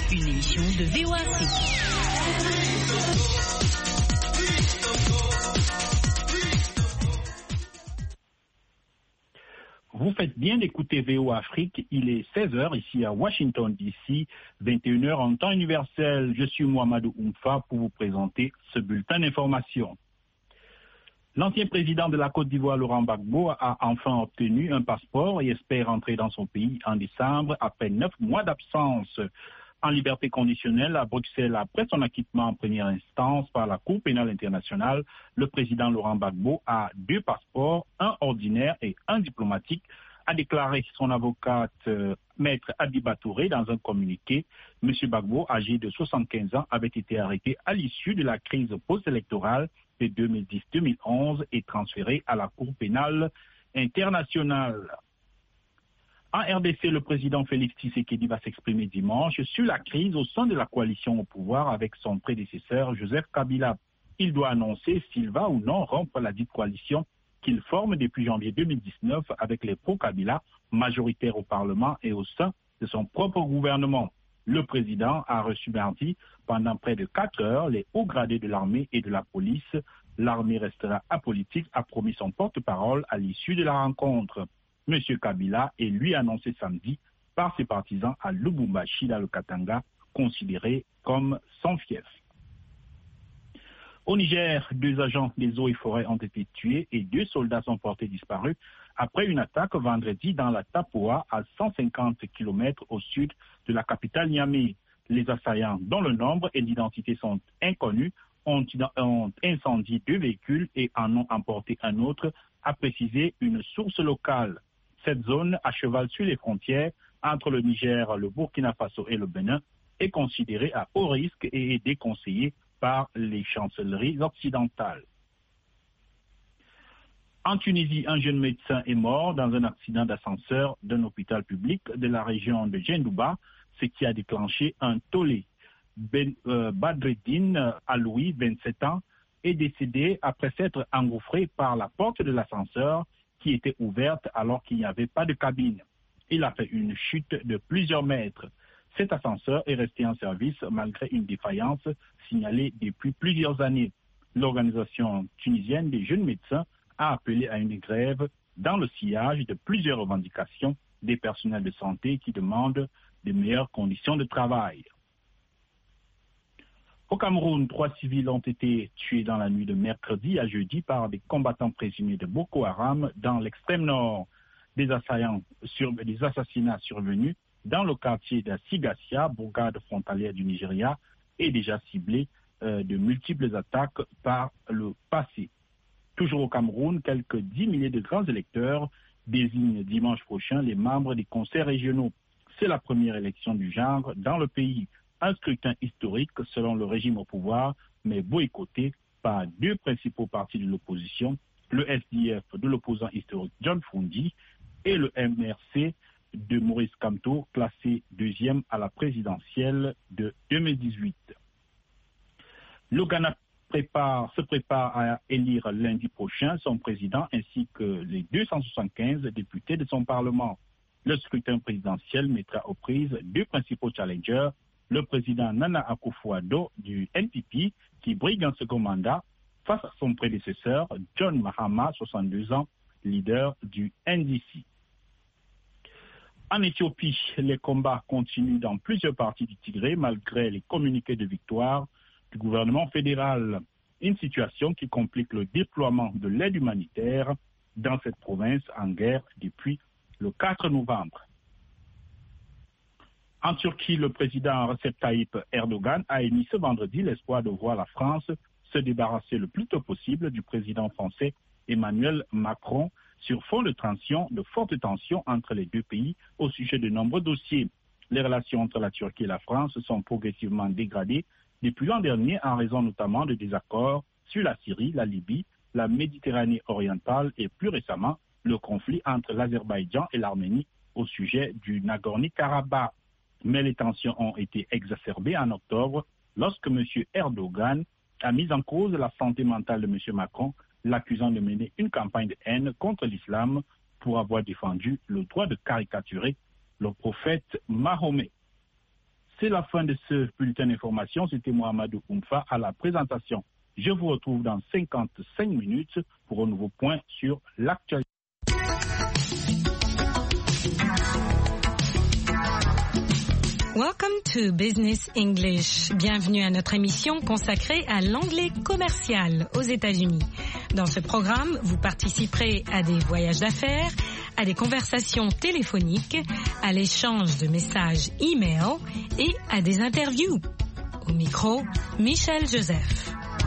une émission de VOA Afrique. Vous faites bien d'écouter VOA Afrique, il est 16h ici à Washington DC, 21h en temps universel. Je suis Mohamedou Oumfa pour vous présenter ce bulletin d'information. L'ancien président de la Côte d'Ivoire, Laurent Gbagbo, a enfin obtenu un passeport et espère rentrer dans son pays en décembre après 9 mois d'absence. En liberté conditionnelle à Bruxelles, après son acquittement en première instance par la Cour pénale internationale, le président Laurent Gbagbo a 2 passeports, un ordinaire et un diplomatique, a déclaré son avocate Maître Adiba Touré dans un communiqué. M. Gbagbo, âgé de 75 ans, avait été arrêté à l'issue de la crise post-électorale de 2010-2011 et transféré à la Cour pénale internationale. En RDC, le président Félix Tshisekedi va s'exprimer dimanche sur la crise au sein de la coalition au pouvoir avec son prédécesseur Joseph Kabila. Il doit annoncer s'il va ou non rompre la dite coalition qu'il forme depuis janvier 2019 avec les pro-Kabila, majoritaires au Parlement et au sein de son propre gouvernement. Le président a reçu mardi pendant près de 4 heures les hauts gradés de l'armée et de la police. L'armée restera apolitique, a promis son porte-parole à l'issue de la rencontre. M. Kabila est lui annoncé samedi par ses partisans à Lubumbashi dans le Katanga, considéré comme son fief. Au Niger, 2 agents des eaux et forêts ont été tués et 2 soldats sont portés disparus après une attaque vendredi dans la Tapoa à 150 km au sud de la capitale Niamey. Les assaillants, dont le nombre et l'identité sont inconnus, ont incendié 2 véhicules et en ont emporté un autre, a précisé une source locale. Cette zone, à cheval sur les frontières entre le Niger, le Burkina Faso et le Bénin, est considérée à haut risque et est déconseillée par les chancelleries occidentales. En Tunisie, un jeune médecin est mort dans un accident d'ascenseur d'un hôpital public de la région de Djendouba, ce qui a déclenché un tollé. Badreddine Aloui, 27 ans, est décédé après s'être engouffré par la porte de l'ascenseur qui était ouverte alors qu'il n'y avait pas de cabine. Il a fait une chute de plusieurs mètres. Cet ascenseur est resté en service malgré une défaillance signalée depuis plusieurs années. L'organisation tunisienne des jeunes médecins a appelé à une grève dans le sillage de plusieurs revendications des personnels de santé qui demandent de meilleures conditions de travail. Au Cameroun, 3 civils ont été tués dans la nuit de mercredi à jeudi par des combattants présumés de Boko Haram dans l'extrême nord. Des assassinats survenus dans le quartier de Sigassia, bourgade frontalière du Nigeria, et déjà ciblé de multiples attaques par le passé. Toujours au Cameroun, quelques 10 milliers de grands électeurs désignent dimanche prochain les membres des conseils régionaux. C'est la première élection du genre dans le pays. Un scrutin historique selon le régime au pouvoir, mais boycotté par 2 principaux partis de l'opposition, le SDF de l'opposant historique John Fundi et le MRC de Maurice Kamto, classé 2e à la présidentielle de 2018. Le Ghana se prépare à élire lundi prochain son président ainsi que les 275 députés de son Parlement. Le scrutin présidentiel mettra aux prises 2 principaux challengers, le président Nana Akufo-Addo du NPP, qui brigue un second mandat, face à son prédécesseur John Mahama, 62 ans, leader du NDC. En Éthiopie, les combats continuent dans plusieurs parties du Tigré malgré les communiqués de victoire du gouvernement fédéral. Une situation qui complique le déploiement de l'aide humanitaire dans cette province en guerre depuis le 4 novembre. En Turquie, le président Recep Tayyip Erdogan a émis ce vendredi l'espoir de voir la France se débarrasser le plus tôt possible du président français Emmanuel Macron sur fond de fortes tensions entre les 2 pays au sujet de nombreux dossiers. Les relations entre la Turquie et la France sont progressivement dégradées depuis l'an dernier en raison notamment de désaccords sur la Syrie, la Libye, la Méditerranée orientale et plus récemment le conflit entre l'Azerbaïdjan et l'Arménie au sujet du Nagorno-Karabakh. Mais les tensions ont été exacerbées en octobre lorsque M. Erdogan a mis en cause la santé mentale de M. Macron, l'accusant de mener une campagne de haine contre l'islam pour avoir défendu le droit de caricaturer le prophète Mahomet. C'est la fin de ce bulletin d'information. C'était Mohamedou Koumfa à la présentation. Je vous retrouve dans 55 minutes pour un nouveau point sur l'actualité. Welcome to Business English. Bienvenue à notre émission consacrée à l'anglais commercial aux États-Unis. Dans ce programme, vous participerez à des voyages d'affaires, à des conversations téléphoniques, à l'échange de messages e-mail et à des interviews. Au micro, Michel Joseph.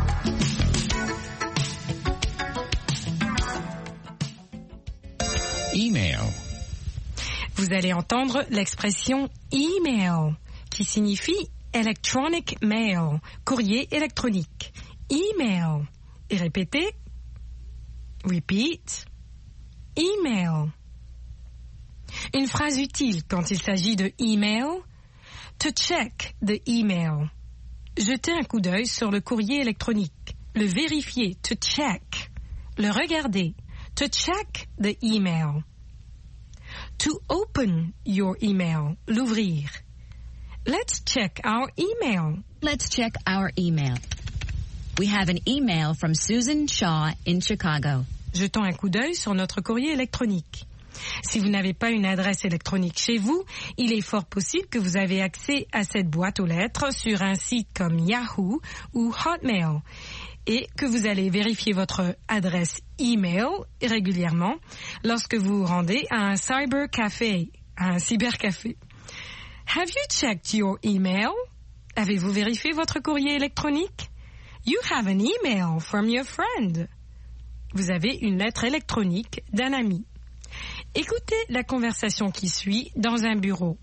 Email. Vous allez entendre l'expression email, qui signifie electronic mail, courrier électronique. Email. Et répétez. Repeat. Email. Une phrase utile quand il s'agit de email. To check the email. Jeter un coup d'œil sur le courrier électronique. Le vérifier. To check. Le regarder. To check the email. To open your email, l'ouvrir. Let's check our email. Let's check our email. We have an email from Susan Shaw in Chicago. Jetons un coup d'œil sur notre courrier électronique. Si vous n'avez pas une adresse électronique chez vous, il est fort possible que vous avez accès à cette boîte aux lettres sur un site comme Yahoo ou Hotmail et que vous allez vérifier votre adresse email régulièrement lorsque vous vous rendez à un cybercafé, Have you checked your email? Avez-vous vérifié votre courrier électronique? You have an email from your friend. Vous avez une lettre électronique d'un ami. Écoutez la conversation qui suit dans un bureau.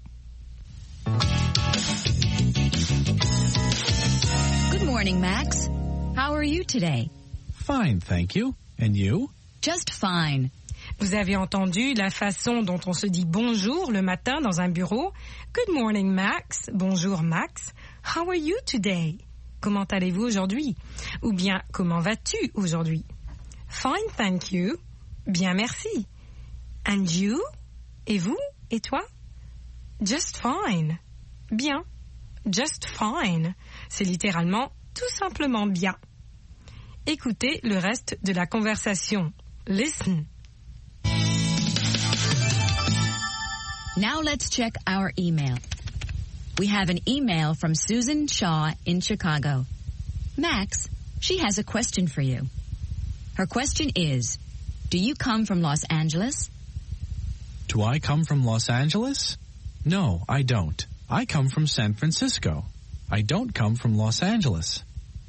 Good morning, Max. How are you today? Fine, thank you. And you? Just fine. Vous avez entendu la façon dont on se dit bonjour le matin dans un bureau. Good morning, Max. Bonjour, Max. How are you today? Comment allez-vous aujourd'hui? Ou bien, comment vas-tu aujourd'hui? Fine, thank you. Bien, merci. And you? Et vous? Et toi? Just fine. Bien. Just fine. C'est littéralement tout simplement bien. Écoutez le reste de la conversation. Listen. Now let's check our email. We have an email from Susan Shaw in Chicago. Max, she has a question for you. Her question is, do you come from Los Angeles? Do I come from Los Angeles? No, I don't. I come from San Francisco. I don't come from Los Angeles.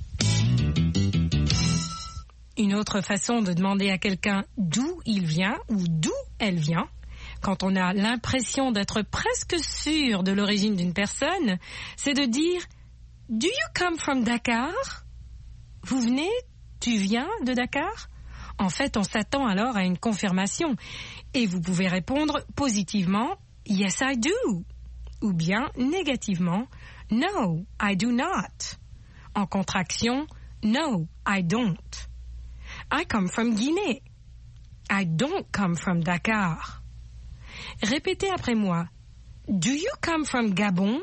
Une autre façon de demander à quelqu'un d'où il vient ou d'où elle vient, quand on a l'impression d'être presque sûr de l'origine d'une personne, c'est de dire « Do you come from Dakar ?» Vous venez, tu viens de Dakar? En fait, on s'attend alors à une confirmation et vous pouvez répondre positivement « Yes, I do » ou bien négativement « No, I do not ». En contraction « No, I don't ». I come from Guinée. I don't come from Dakar. Répétez après moi. Do you come from Gabon?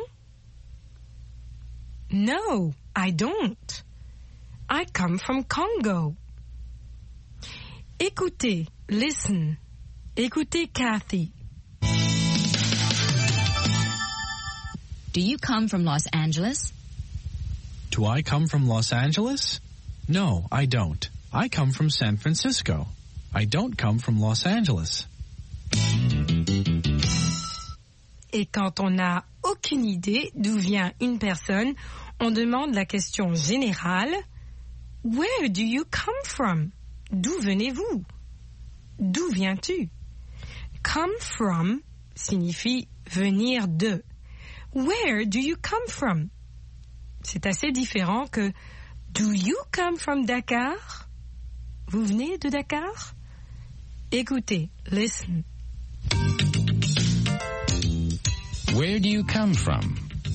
No, I don't. I come from Congo. Écoutez, listen. Écoutez Kathy. Do you come from Los Angeles? Do I come from Los Angeles? No, I don't. I come from San Francisco. I don't come from Los Angeles. Et quand on n'a aucune idée d'où vient une personne, on demande la question générale « Where do you come from ?» D'où venez-vous? D'où viens-tu? Come from signifie venir de. Where do you come from? C'est assez différent que Do you come from Dakar? Vous venez de Dakar? Écoutez, listen. Where do you come from?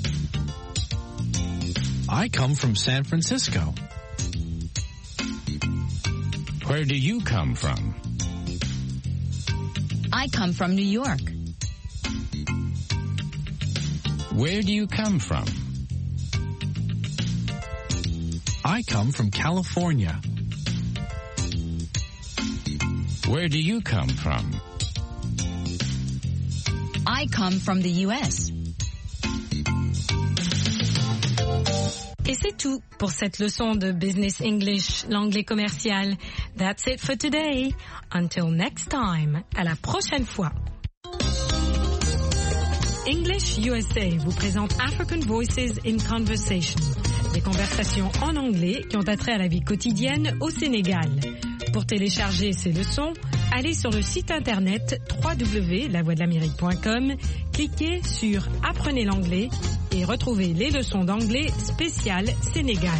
I come from San Francisco. Where do you come from? I come from New York. Where do you come from? I come from California. Where do you come from? I come from the U.S. Et c'est tout pour cette leçon de Business English, l'anglais commercial. That's it for today. Until next time. À la prochaine fois. English USA vous présente African Voices in Conversation. Des conversations en anglais qui ont attrait à la vie quotidienne au Sénégal. Pour télécharger ces leçons, allez sur le site internet www.lavoixdelamérique.com, cliquez sur Apprenez l'anglais et retrouvez les leçons d'anglais spéciales Sénégal.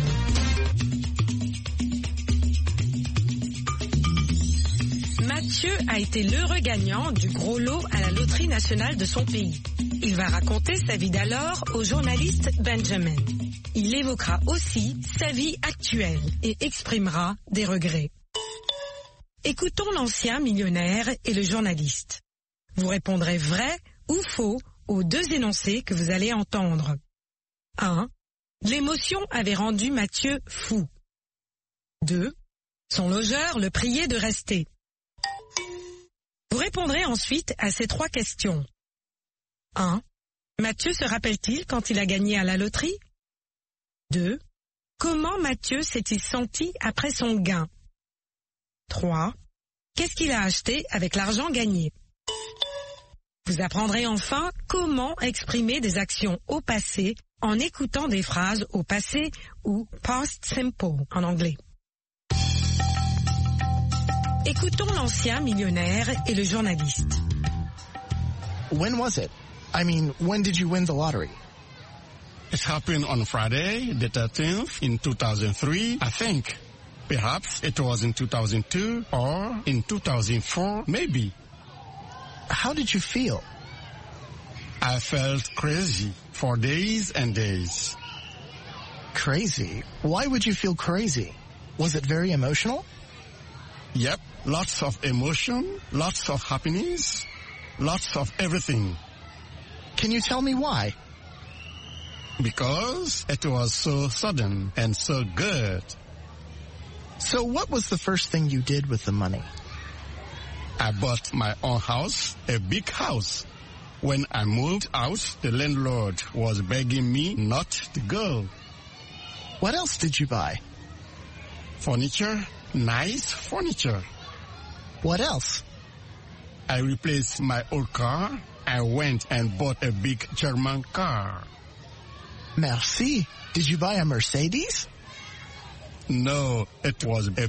Mathieu a été l'heureux gagnant du gros lot à la loterie nationale de son pays. Il va raconter sa vie d'alors au journaliste Benjamin. Il évoquera aussi sa vie actuelle et exprimera des regrets. Écoutons l'ancien millionnaire et le journaliste. Vous répondrez vrai ou faux aux deux énoncés que vous allez entendre. 1. L'émotion avait rendu Mathieu fou. 2. Son logeur le priait de rester. Vous répondrez ensuite à ces trois questions. 1. Mathieu se rappelle-t-il quand il a gagné à la loterie? 2. Comment Mathieu s'est-il senti après son gain? 3. Qu'est-ce qu'il a acheté avec l'argent gagné? Vous apprendrez enfin comment exprimer des actions au passé en écoutant des phrases au passé ou past simple en anglais. Écoutons l'ancien millionnaire et le journaliste. When was it? I mean, when did you win the lottery? It happened on Friday, the 13th, in 2003, I think. Perhaps it was in 2002 or in 2004, maybe. How did you feel? I felt crazy for days and days. Crazy? Why would you feel crazy? Was it very emotional? Yep, lots of emotion, lots of happiness, lots of everything. Can you tell me why? Because it was so sudden and so good. So what was the first thing you did with the money? I bought my own house, a big house. When I moved out, the landlord was begging me not to go. What else did you buy? Furniture, nice furniture. What else? I replaced my old car. I went and bought a big German car. Merci. Did you buy a Mercedes? No, it was a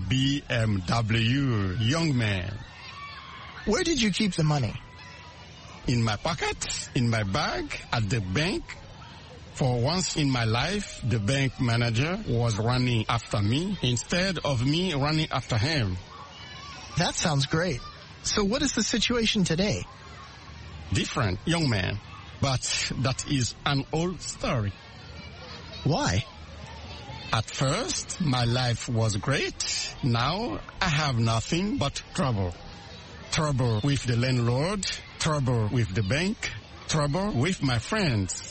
BMW, young man. Where did you keep the money? In my pocket, in my bag, at the bank. For once in my life, the bank manager was running after me instead of me running after him. That sounds great. So what is the situation today? Different, young man. But that is an old story. Why? At first, my life was great. Now, I have nothing but trouble. Trouble with the landlord, trouble with the bank, trouble with my friends.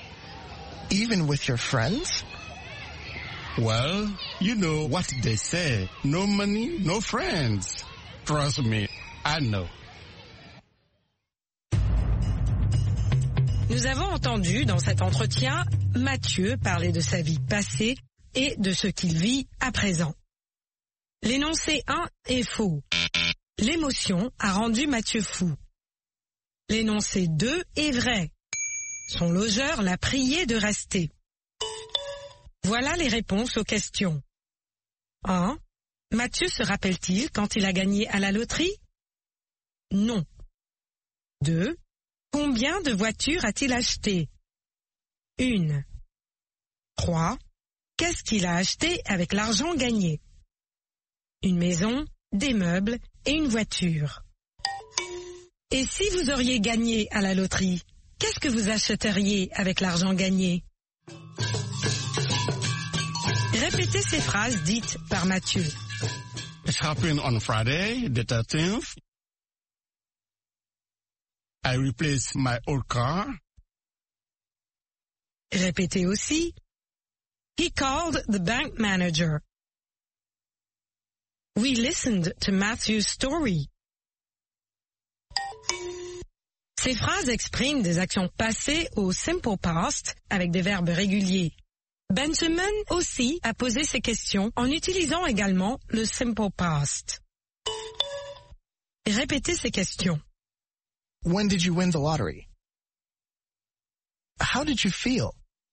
Even with your friends? Well, you know what they say. No money, no friends. Trust me, I know. Nous avons entendu dans cet entretien Mathieu parler de sa vie passée et de ce qu'il vit à présent. L'énoncé 1 est faux. L'émotion a rendu Mathieu fou. L'énoncé 2 est vrai. Son logeur l'a prié de rester. Voilà les réponses aux questions. 1. Mathieu se rappelle-t-il quand il a gagné à la loterie? Non. 2. Combien de voitures a-t-il acheté? 1. 3. Qu'est-ce qu'il a acheté avec l'argent gagné? Une maison, des meubles et une voiture. Et si vous auriez gagné à la loterie, qu'est-ce que vous achèteriez avec l'argent gagné? Répétez ces phrases dites par Mathieu. It happened on Friday, the 13th. I replaced my old car. Répétez aussi. He called the bank manager. We listened to Matthew's story. Ces phrases expriment des actions passées au simple past avec des verbes réguliers. Benjamin aussi a posé ces questions en utilisant également le simple past. Répétez ces questions. When did you win the lottery? How did you feel?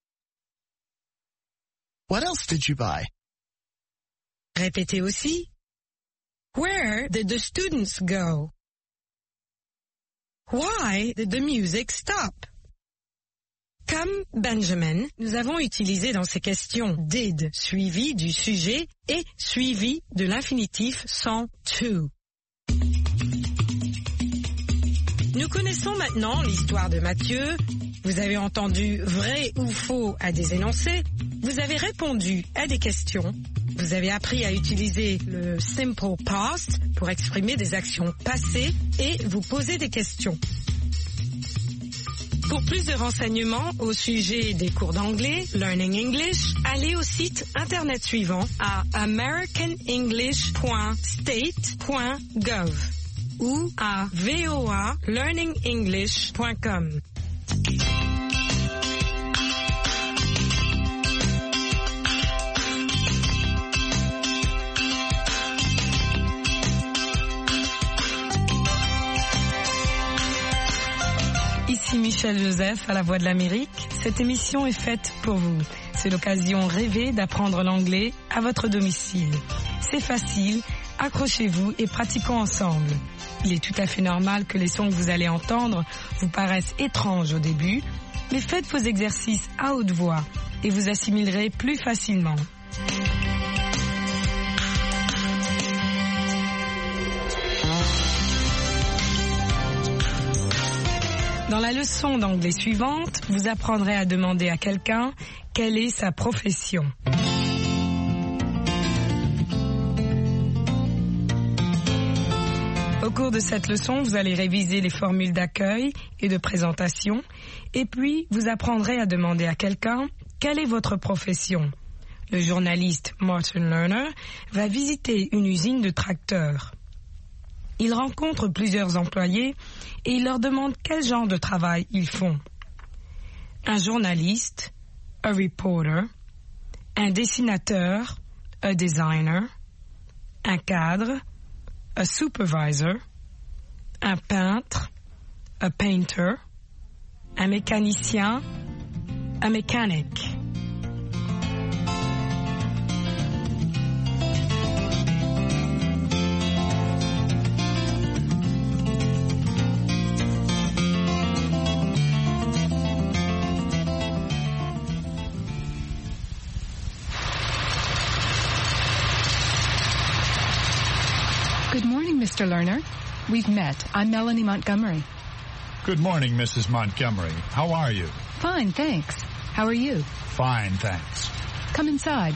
What else did you buy? Répétez aussi. Where did the students go? Why did the music stop? Comme Benjamin, nous avons utilisé dans ces questions did suivi du sujet et suivi de l'infinitif sans to. Nous connaissons maintenant l'histoire de Matthieu. Vous avez entendu vrai ou faux à des énoncés. Vous avez répondu à des questions. Vous avez appris à utiliser le simple past pour exprimer des actions passées et vous poser des questions. Pour plus de renseignements au sujet des cours d'anglais, Learning English, allez au site internet suivant à americanenglish.state.gov ou à voalearningenglish.com. Ici Michel Joseph à la Voix de l'Amérique. Cette émission est faite pour vous. C'est l'occasion rêvée d'apprendre l'anglais à votre domicile. C'est facile, accrochez-vous et pratiquons ensemble. Il est tout à fait normal que les sons que vous allez entendre vous paraissent étranges au début, mais faites vos exercices à haute voix et vous assimilerez plus facilement. Dans la leçon d'anglais suivante, vous apprendrez à demander à quelqu'un quelle est sa profession. Au cours de cette leçon, vous allez réviser les formules d'accueil et de présentation, et puis vous apprendrez à demander à quelqu'un quelle est votre profession. Le journaliste Martin Lerner va visiter une usine de tracteurs. Il rencontre plusieurs employés et il leur demande quel genre de travail ils font. Un journaliste, a reporter, un dessinateur, a designer, un cadre, a supervisor, un peintre, a painter, un mécanicien, a mechanic. Good morning, Mr. Lerner. We've met. I'm Melanie Montgomery. Good morning, Mrs. Montgomery. How are you? Fine, thanks. How are you? Fine, thanks. Come inside.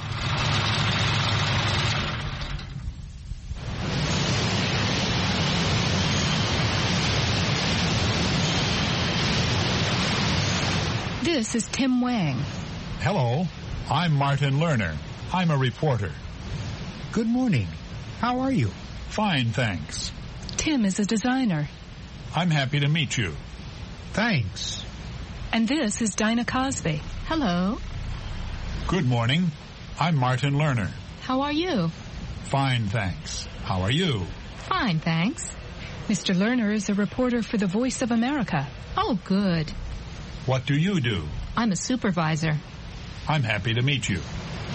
This is Tim Wang. Hello. I'm Martin Lerner. I'm a reporter. Good morning. How are you? Fine, thanks. Tim is a designer. I'm happy to meet you. Thanks. And this is Dinah Cosby. Hello. Good morning. I'm Martin Lerner. How are you? Fine, thanks. How are you? Fine, thanks. Mr. Lerner is a reporter for the Voice of America. Oh, good. What do you do? I'm a supervisor. I'm happy to meet you.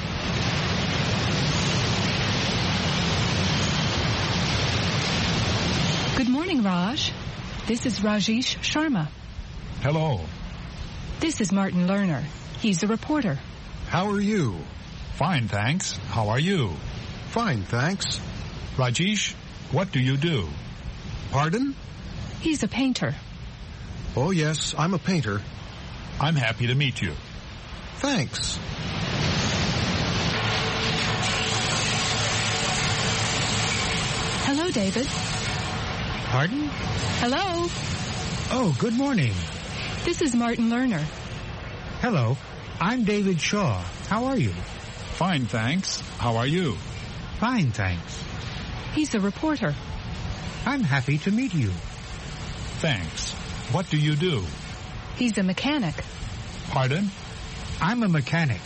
Good morning, Raj. This is Rajesh Sharma. Hello. This is Martin Lerner. He's a reporter. How are you? Fine, thanks. How are you? Fine, thanks. Rajesh, what do you do? Pardon? He's a painter. Oh, yes, I'm a painter. I'm happy to meet you. Thanks. Hello, David. Pardon? Hello. Oh, good morning. This is Martin Lerner. Hello. I'm David Shaw. How are you? Fine, thanks. How are you? Fine, thanks. He's a reporter. I'm happy to meet you. Thanks. What do you do? He's a mechanic. Pardon? I'm a mechanic.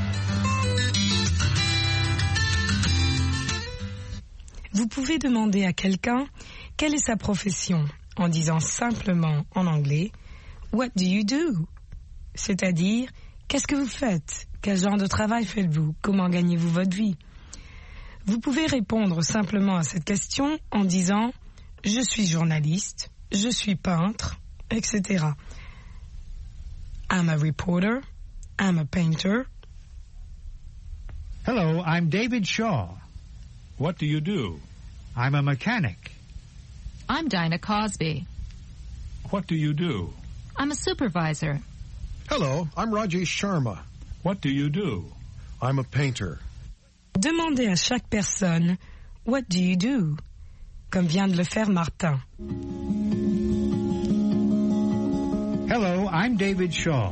Vous pouvez demander à quelqu'un quelle est sa profession en disant simplement en anglais « What do you do ?» C'est-à-dire « Qu'est-ce que vous faites ? Quel genre de travail faites-vous ? Comment gagnez-vous votre vie ?» Vous pouvez répondre simplement à cette question en disant « Je suis journaliste, je suis peintre, etc. » I'm a reporter, I'm a painter. Hello, I'm David Shaw. What do you do? I'm a mechanic. I'm Dinah Cosby. What do you do? I'm a supervisor. Hello, I'm Rajesh Sharma. What do you do? I'm a painter. Demandez à chaque personne « What do you do ?» comme vient de le faire Martin. Hello, I'm David Shaw.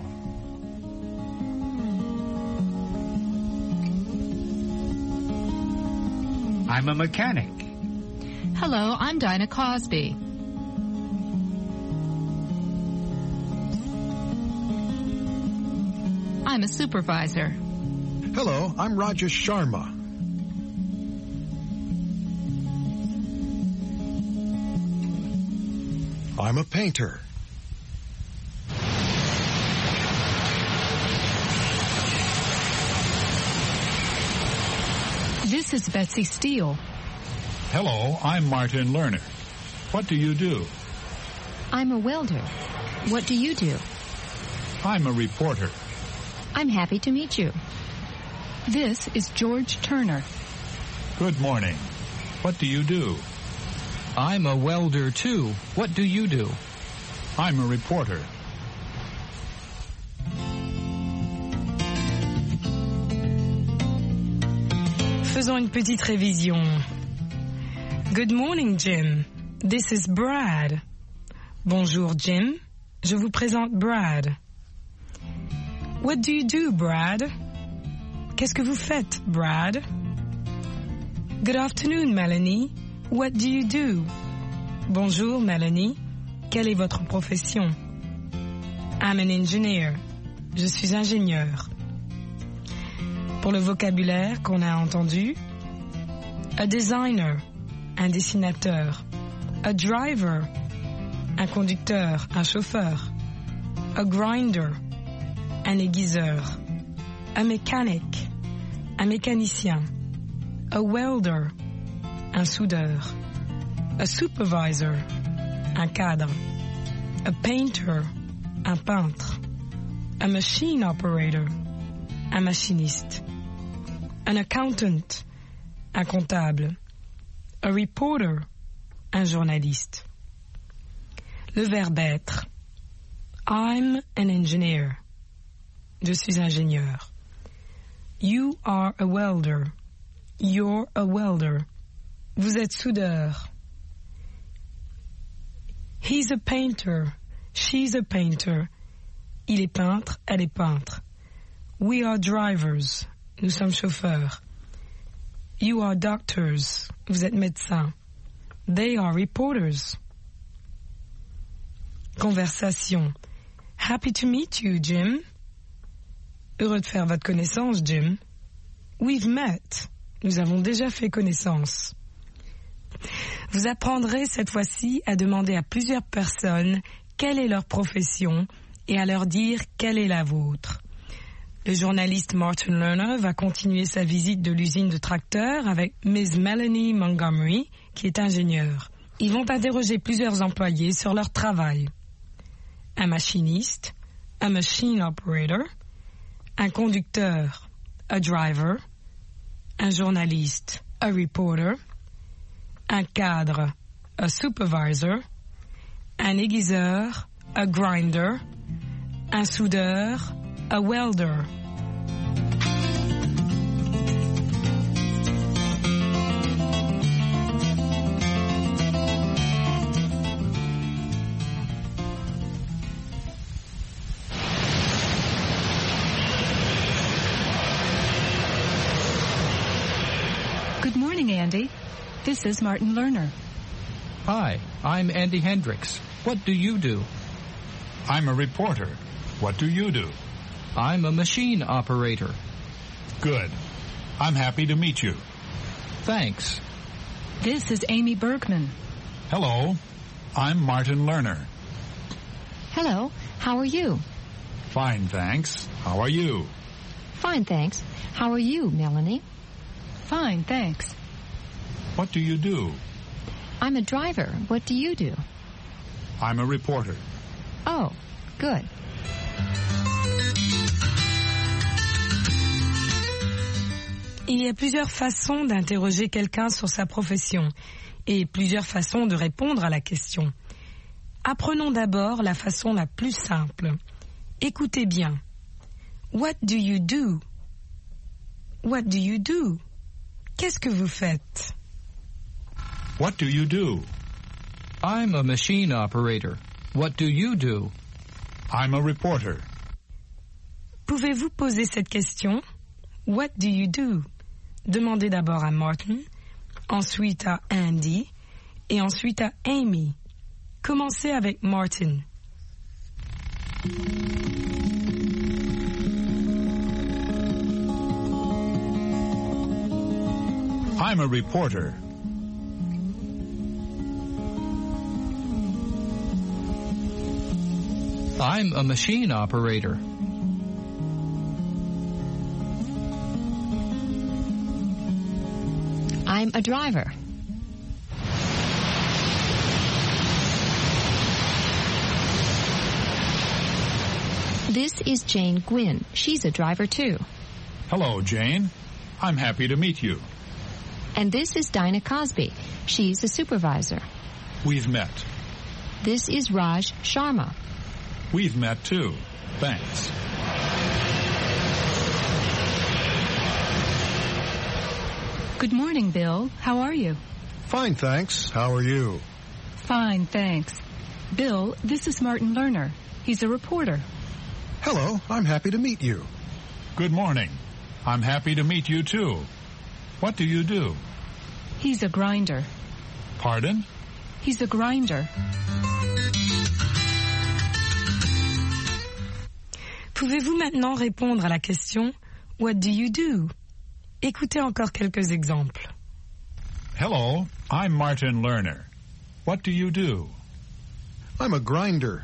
I'm a mechanic. Hello, I'm Dinah Cosby. I'm a supervisor. Hello, I'm Rajesh Sharma. I'm a painter. This is Betsy Steele. Hello, I'm Martin Lerner. What do you do? I'm a welder. What do you do? I'm a reporter. I'm happy to meet you. This is George Turner. Good morning. What do you do? I'm a welder, too. What do you do? I'm a reporter. Faisons une petite révision. Good morning, Jim. This is Brad. Bonjour, Jim. Je vous présente Brad. What do you do, Brad? Qu'est-ce que vous faites, Brad? Good afternoon, Melanie. What do you do? Bonjour, Melanie. Quelle est votre profession? I'm an engineer. Je suis ingénieur. Pour le vocabulaire qu'on a entendu, a designer, un dessinateur, a driver, un conducteur, un chauffeur, a grinder, un aiguiseur, a mechanic, un mécanicien, a welder, un soudeur, a supervisor, un cadre, a painter, un peintre, a machine operator, un machiniste, an accountant, un comptable, a reporter, un journaliste. Le verbe être. I'm an engineer. Je suis ingénieur. You are a welder. You're a welder. Vous êtes soudeur. He's a painter. She's a painter. Il est peintre, elle est peintre. We are drivers. Nous sommes chauffeurs. You are doctors. Vous êtes médecins. They are reporters. Conversation. Happy to meet you, Jim. Heureux de faire votre connaissance, Jim. We've met. Nous avons déjà fait connaissance. Vous apprendrez cette fois-ci à demander à plusieurs personnes quelle est leur profession et à leur dire quelle est la vôtre. Le journaliste Martin Lerner va continuer sa visite de l'usine de tracteurs avec Miss Melanie Montgomery, qui est ingénieure. Ils vont interroger plusieurs employés sur leur travail. Un machiniste, un machine operator, un conducteur, a driver, un journaliste, a reporter, un cadre, a supervisor, un aiguiseur, a grinder, un soudeur, a welder. Good morning, Andy. This is Martin Lerner. Hi, I'm Andy Hendricks. What do you do? I'm a reporter. What do you do? I'm a machine operator. Good. I'm happy to meet you. Thanks. This is Amy Bergman. Hello. I'm Martin Lerner. Hello, how are you? Fine, thanks. How are you? Fine, thanks. How are you, Melanie? Fine, thanks. What do you do? I'm a driver. What do you do? I'm a reporter. Oh, good. Il y a plusieurs façons d'interroger quelqu'un sur sa profession et plusieurs façons de répondre à la question. Apprenons d'abord la façon la plus simple. Écoutez bien. What do you do? What do you do? Qu'est-ce que vous faites? What do you do? I'm a machine operator. What do you do? I'm a reporter. Pouvez-vous poser cette question? What do you do? Demandez d'abord à Martin, ensuite à Andy et ensuite à Amy. Commencez avec Martin. I'm a reporter. I'm a machine operator. I'm a driver. This is Jane Gwynn. She's a driver too. Hello, Jane. I'm happy to meet you. And this is Dinah Cosby. She's a supervisor. We've met. This is Raj Sharma. We've met too. Thanks. Good morning, Bill. How are you? Fine, thanks. How are you? Fine, thanks. Bill, this is Martin Lerner. He's a reporter. Hello, I'm happy to meet you. Good morning. I'm happy to meet you too. What do you do? He's a grinder. Pardon? He's a grinder. Pouvez-vous maintenant répondre à la question « What do you do ?» Écoutez encore quelques exemples. Hello, I'm Martin Lerner. What do you do? I'm a grinder.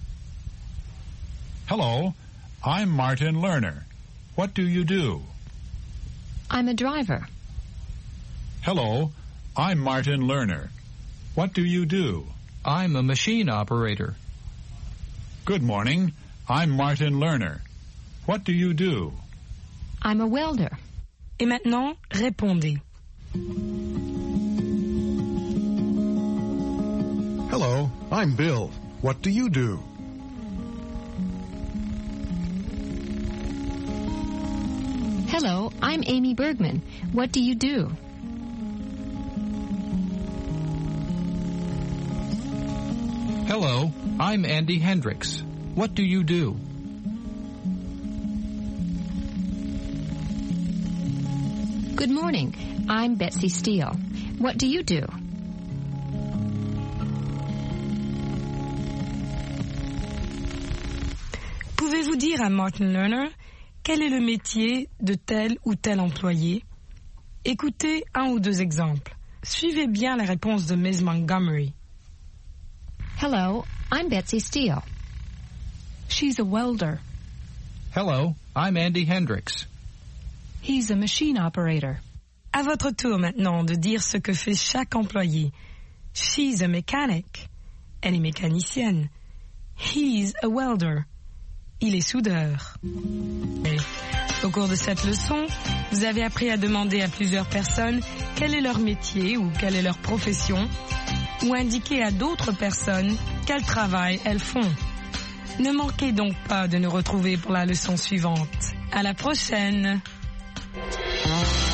Hello, I'm Martin Lerner. What do you do? I'm a driver. Hello, I'm Martin Lerner. What do you do? I'm a machine operator. Good morning. I'm Martin Lerner. What do you do? I'm a welder. Et maintenant, répondez. Hello, I'm Bill. What do you do? Hello, I'm Amy Bergman. What do you do? Hello, I'm Andy Hendricks. What do you do? Good morning. I'm Betsy Steele. What do you do? Pouvez-vous dire à Martin Lerner quel est le métier de tel ou tel employé? Écoutez un ou deux exemples. Suivez bien la réponse de Ms. Montgomery. Hello, I'm Betsy Steele. She's a welder. Hello, I'm Andy Hendricks. He's a machine operator. À votre tour maintenant de dire ce que fait chaque employé. She's a mechanic. Elle est mécanicienne. He's a welder. Il est soudeur. Au cours de cette leçon, vous avez appris à demander à plusieurs personnes quel est leur métier ou quelle est leur profession, ou indiquer à d'autres personnes quel travail elles font. Ne manquez donc pas de nous retrouver pour la leçon suivante. À la prochaine!